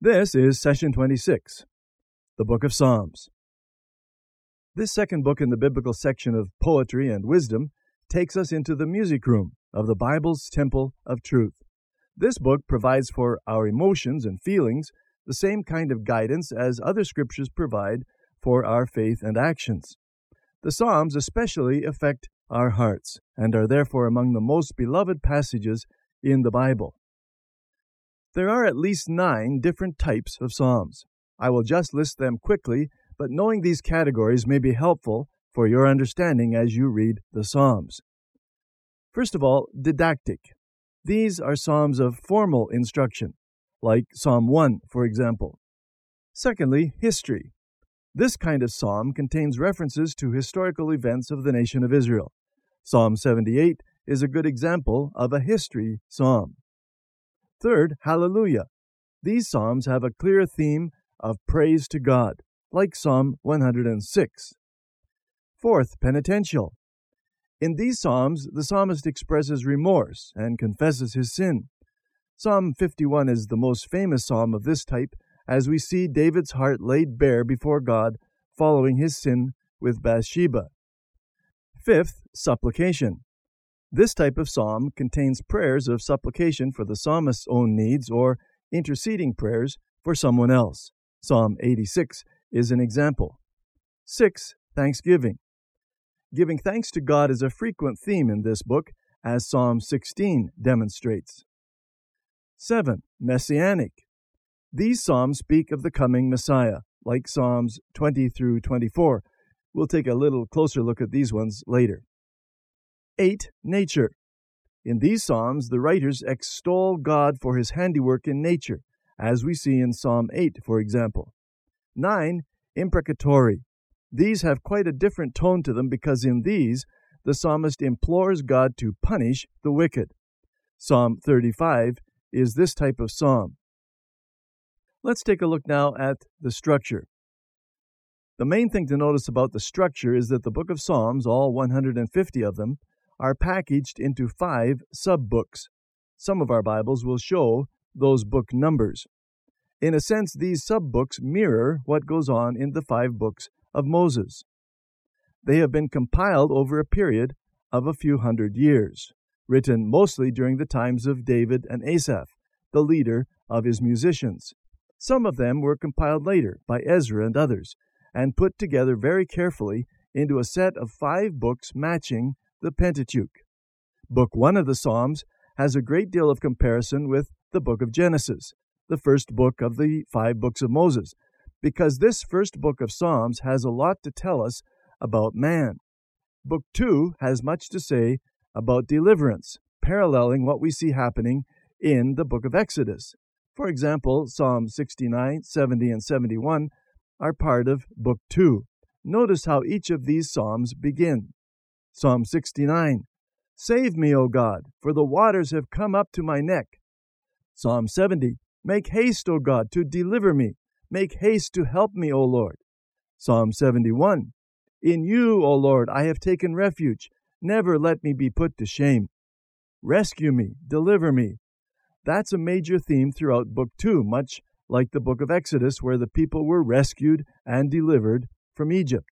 This is Session 26, the Book of Psalms. This second book in the biblical section of Poetry and Wisdom takes us into the music room of the Bible's temple of truth. This book provides for our emotions and feelings the same kind of guidance as other scriptures provide for our faith and actions. The Psalms especially affect our hearts and are therefore among the most beloved passages in the Bible. There are at least 9 different types of psalms. I will just list them quickly, but knowing these categories may be helpful for your understanding as you read the Psalms. First of all, didactic. These are psalms of formal instruction, like Psalm 1, for example. Secondly, history. This kind of psalm contains references to historical events of the nation of Israel. Psalm 78 is a good example of a history psalm. Third, hallelujah. These psalms have a clear theme of praise to God, like Psalm 106. Fourth, penitential. In these psalms, the psalmist expresses remorse and confesses his sin. Psalm 51 is the most famous psalm of this type, as we see David's heart laid bare before God following his sin with Bathsheba. Fifth, supplication. This type of psalm contains prayers of supplication for the psalmist's own needs or interceding prayers for someone else. Psalm 86 is an example. 6. Thanksgiving. Giving thanks to God is a frequent theme in this book, as Psalm 16 demonstrates. 7. Messianic. These psalms speak of the coming Messiah, like Psalms 20 through 24. We'll take a little closer look at these ones later. 8. Nature. In these psalms, the writers extol God for his handiwork in nature, as we see in Psalm 8, for example. 9. Imprecatory. These have quite a different tone to them because in these, the psalmist implores God to punish the wicked. Psalm 35 is this type of psalm. Let's take a look now at the structure. The main thing to notice about the structure is that the book of Psalms, all 150 of them, are packaged into 5 sub-books. Some of our Bibles will show those book numbers. In a sense, these sub-books mirror what goes on in the 5 books of Moses. They have been compiled over a period of a few hundred years, written mostly during the times of David and Asaph, the leader of his musicians. Some of them were compiled later by Ezra and others, and put together very carefully into a set of 5 books matching the Pentateuch. Book 1 of the Psalms has a great deal of comparison with the book of Genesis, the first book of the 5 books of Moses, because this first book of Psalms has a lot to tell us about man. Book 2 has much to say about deliverance, paralleling what we see happening in the book of Exodus. For example, Psalm 69, 70, and 71 are part of Book 2. Notice how each of these psalms begin. Psalm 69, Save me, O God, for the waters have come up to my neck. Psalm 70, Make haste, O God, to deliver me. Make haste to help me, O Lord. Psalm 71, In you, O Lord, I have taken refuge. Never let me be put to shame. Rescue me, deliver me. That's a major theme throughout Book 2, much like the book of Exodus, where the people were rescued and delivered from Egypt.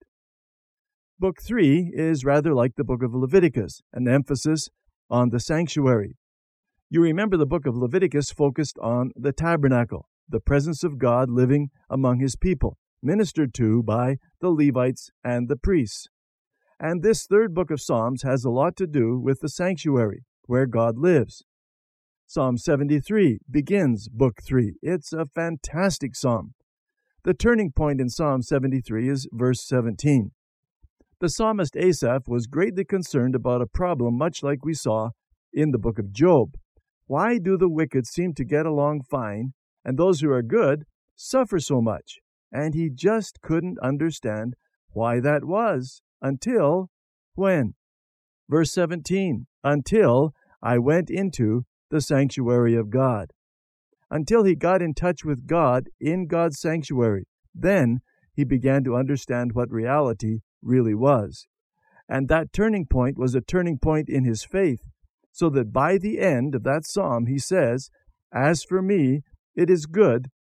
Book 3 is rather like the book of Leviticus, an emphasis on the sanctuary. You remember the book of Leviticus focused on the tabernacle, the presence of God living among his people, ministered to by the Levites and the priests. And this third book of Psalms has a lot to do with the sanctuary, where God lives. Psalm 73 begins Book 3. It's a fantastic psalm. The turning point in Psalm 73 is verse 17. The psalmist Asaph was greatly concerned about a problem much like we saw in the book of Job. Why do the wicked seem to get along fine, and those who are good suffer so much? And he just couldn't understand why that was until when? Verse 17, until I went into the sanctuary of God. Until he got in touch with God in God's sanctuary, then he began to understand what reality really was. And that turning point was a turning point in his faith, so that by the end of that psalm he says, As for me, it is good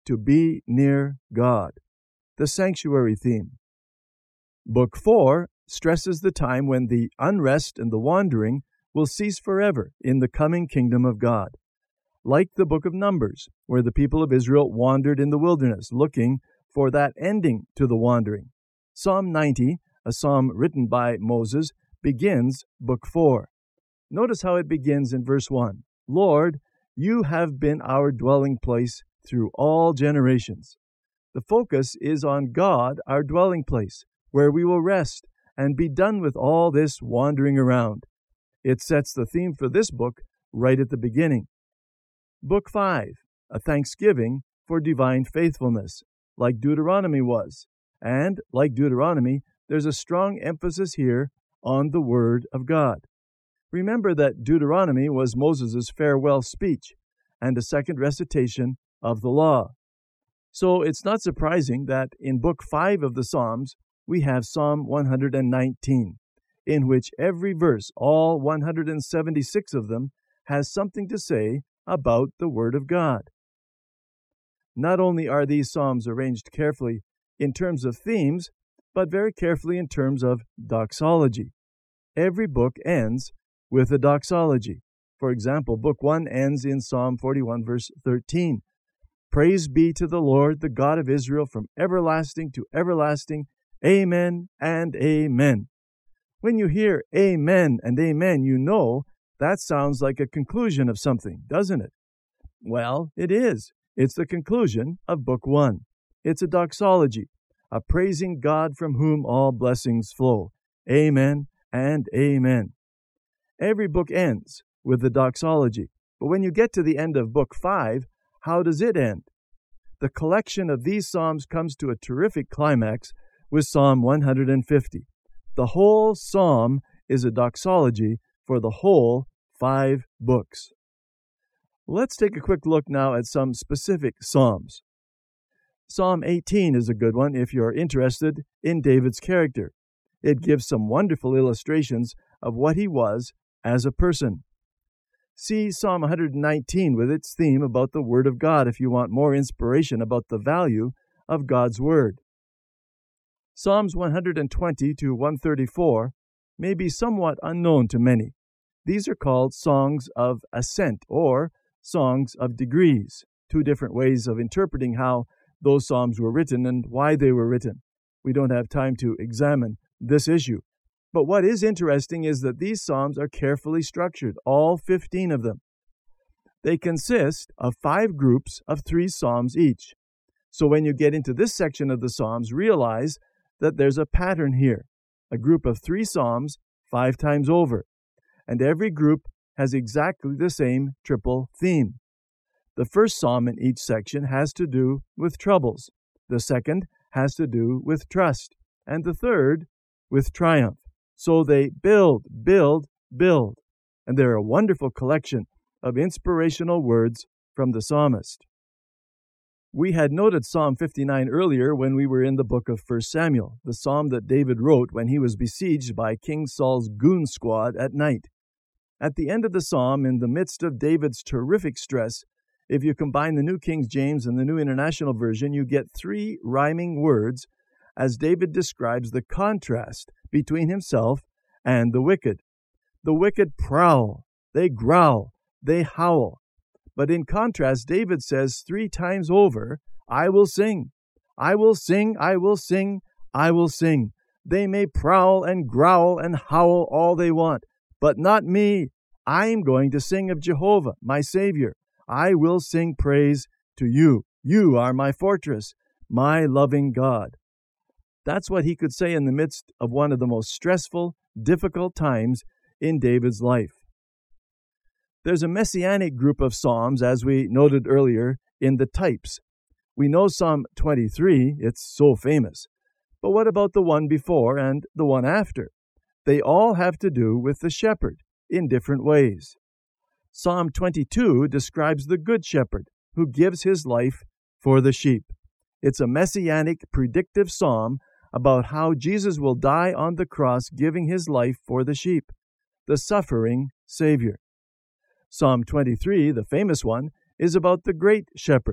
to be near God, the sanctuary theme. Book 4 stresses the time when the unrest and the wandering will cease forever in the coming kingdom of God. Like the book of Numbers, where the people of Israel wandered in the wilderness, looking for that ending to the wandering. Psalm 90, a psalm written by Moses, begins Book 4. Notice how it begins in verse 1. Lord, you have been our dwelling place through all generations. The focus is on God, our dwelling place, where we will rest and be done with all this wandering around. It sets the theme for this book right at the beginning. Book 5, a thanksgiving for divine faithfulness, like Deuteronomy was. And, like Deuteronomy, there's a strong emphasis here on the Word of God. Remember that Deuteronomy was Moses' farewell speech and a second recitation of the law. So it's not surprising that in Book 5 of the Psalms, we have Psalm 119, in which every verse, all 176 of them, has something to say about the Word of God. Not only are these psalms arranged carefully in terms of themes, but very carefully in terms of doxology. Every book ends with a doxology. For example, Book 1 ends in Psalm 41, verse 13. Praise be to the Lord, the God of Israel, from everlasting to everlasting. Amen and amen. When you hear amen and amen, you know that sounds like a conclusion of something, doesn't it? Well, it is. It's the conclusion of Book 1. It's a doxology, a praising God from whom all blessings flow. Amen and amen. Every book ends with the doxology. But when you get to the end of Book 5, how does it end? The collection of these psalms comes to a terrific climax with Psalm 150. The whole psalm is a doxology for the whole 5 books. Let's take a quick look now at some specific psalms. Psalm 18 is a good one if you're interested in David's character. It gives some wonderful illustrations of what he was as a person. See Psalm 119 with its theme about the Word of God if you want more inspiration about the value of God's Word. Psalms 120 to 134 may be somewhat unknown to many. These are called songs of ascent or songs of degrees, 2 different ways of interpreting how those psalms were written and why they were written. We don't have time to examine this issue. But what is interesting is that these psalms are carefully structured, all 15 of them. They consist of 5 groups of 3 psalms each. So when you get into this section of the psalms, realize that there's a pattern here, a group of 3 psalms 5 times over. And every group has exactly the same triple theme. The first psalm in each section has to do with troubles. The second has to do with trust. And the third with triumph. So they build. And they're a wonderful collection of inspirational words from the psalmist. We had noted Psalm 59 earlier when we were in the book of 1 Samuel, the psalm that David wrote when he was besieged by King Saul's goon squad at night. At the end of the psalm, in the midst of David's terrific stress, if you combine the New King James and the New International Version, you get 3 rhyming words as David describes the contrast between himself and the wicked. The wicked prowl, they growl, they howl. But in contrast, David says 3 times over, I will sing, I will sing, I will sing, I will sing. They may prowl and growl and howl all they want, but not me. I'm going to sing of Jehovah, my Savior. I will sing praise to you. You are my fortress, my loving God. That's what he could say in the midst of one of the most stressful, difficult times in David's life. There's a messianic group of psalms, as we noted earlier, in the types. We know Psalm 23, it's so famous. But what about the one before and the one after? They all have to do with the shepherd in different ways. Psalm 22 describes the good shepherd who gives his life for the sheep. It's a messianic, predictive psalm about how Jesus will die on the cross giving his life for the sheep, the suffering Savior. Psalm 23, the famous one, is about the great shepherd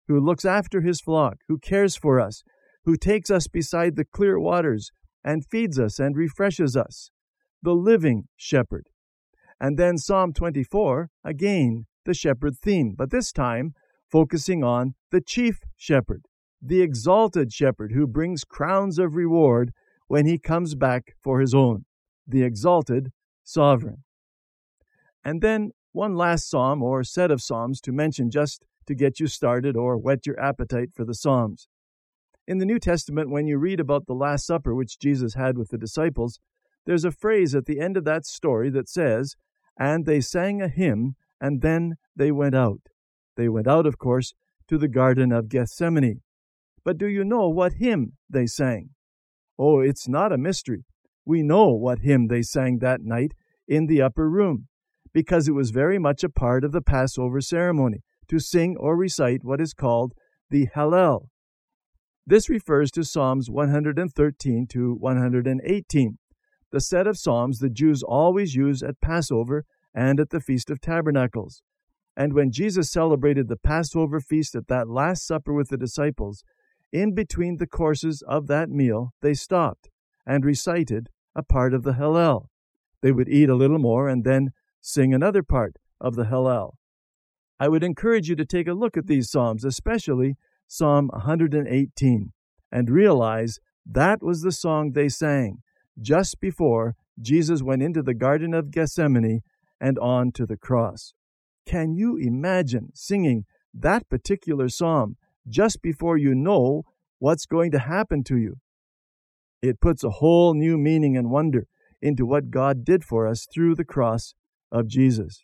who looks after his flock, who cares for us, who takes us beside the clear waters and feeds us and refreshes us, the living shepherd. And then Psalm 24, again, the shepherd theme, but this time focusing on the chief shepherd, the exalted shepherd who brings crowns of reward when he comes back for his own, the exalted sovereign. And then one last psalm or set of psalms to mention just to get you started or whet your appetite for the Psalms. In the New Testament, when you read about the Last Supper which Jesus had with the disciples, there's a phrase at the end of that story that says, "And they sang a hymn, and then they went out." They went out, of course, to the Garden of Gethsemane. But do you know what hymn they sang? Oh, it's not a mystery. We know what hymn they sang that night in the upper room, because it was very much a part of the Passover ceremony to sing or recite what is called the Hallel. This refers to Psalms 113 to 118, the set of psalms the Jews always use at Passover and at the Feast of Tabernacles. And when Jesus celebrated the Passover feast at that Last Supper with the disciples, in between the courses of that meal, they stopped and recited a part of the Hallel. They would eat a little more and then sing another part of the Hallel. I would encourage you to take a look at these psalms, especially Psalm 118, and realize that was the song they sang just before Jesus went into the Garden of Gethsemane and on to the cross. Can you imagine singing that particular psalm just before you know what's going to happen to you? It puts a whole new meaning and wonder into what God did for us through the cross of Jesus.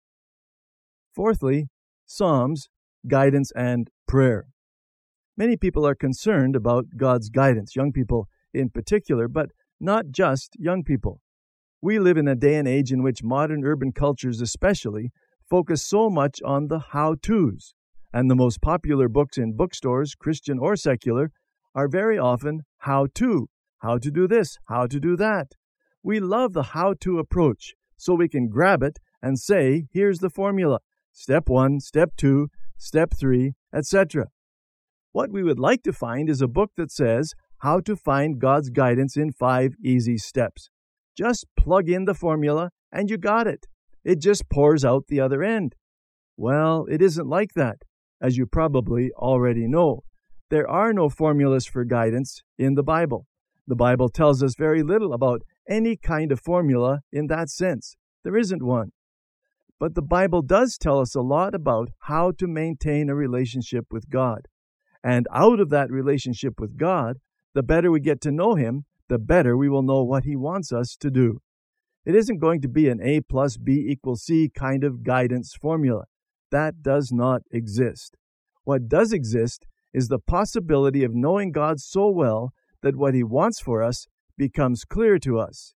Fourthly, Psalms, guidance, and prayer. Many people are concerned about God's guidance, young people in particular, but not just young people. We live in a day and age in which modern urban cultures especially focus so much on the how-tos, and the most popular books in bookstores, Christian or secular, are very often how-to do this, how to do that. We love the how-to approach, so we can grab it and say, here's the formula, step 1, step 2, step 3, etc. What we would like to find is a book that says how to find God's guidance in 5 easy steps. Just plug in the formula and you got it. It just pours out the other end. Well, it isn't like that, as you probably already know. There are no formulas for guidance in the Bible. The Bible tells us very little about any kind of formula in that sense. There isn't one. But the Bible does tell us a lot about how to maintain a relationship with God. And out of that relationship with God, the better we get to know Him, the better we will know what He wants us to do. It isn't going to be an A plus B equals C kind of guidance formula. That does not exist. What does exist is the possibility of knowing God so well that what He wants for us becomes clear to us.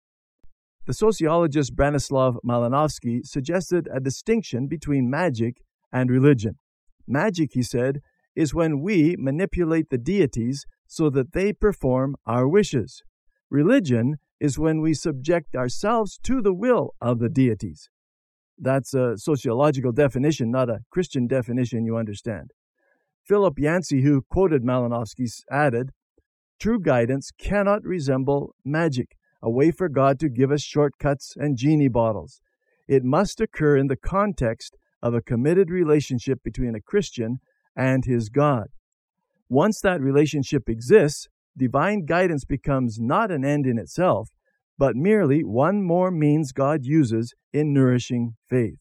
The sociologist Branislav Malinowski suggested a distinction between magic and religion. Magic, he said, is when we manipulate the deities so that they perform our wishes. Religion is when we subject ourselves to the will of the deities. That's a sociological definition, not a Christian definition, you understand. Philip Yancey, who quoted Malinowski, added, "True guidance cannot resemble magic, a way for God to give us shortcuts and genie bottles. It must occur in the context of a committed relationship between a Christian and his God. Once that relationship exists, divine guidance becomes not an end in itself, but merely one more means God uses in nourishing faith."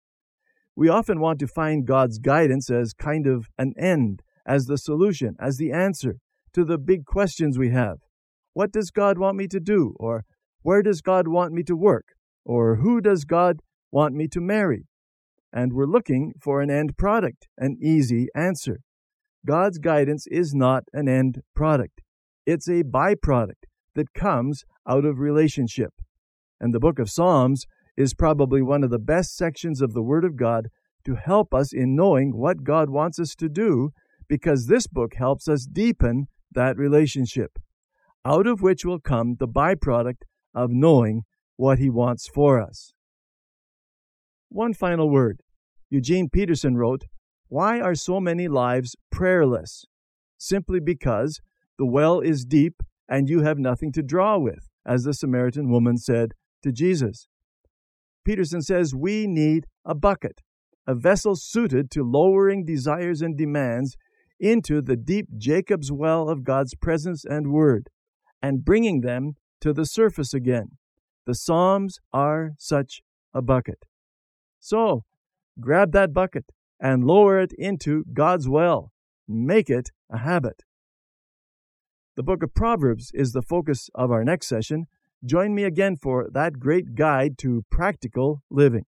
We often want to find God's guidance as kind of an end, as the solution, as the answer to the big questions we have. What does God want me to do? Or where does God want me to work? Or who does God want me to marry? And we're looking for an end product, an easy answer. God's guidance is not an end product. It's a byproduct that comes out of relationship. And the book of Psalms is probably one of the best sections of the Word of God to help us in knowing what God wants us to do, because this book helps us deepen that relationship, out of which will come the byproduct of knowing what He wants for us. One final word. Eugene Peterson wrote, Why are so many lives prayerless? Simply because the well is deep and you have nothing to draw with, as the Samaritan woman said to Jesus. Peterson says we need a bucket, a vessel suited to lowering desires and demands into the deep Jacob's well of God's presence and word, and bringing them to the surface again. The Psalms are such a bucket. So, grab that bucket and lower it into God's well. Make it a habit. The book of Proverbs is the focus of our next session. Join me again for that great guide to practical living.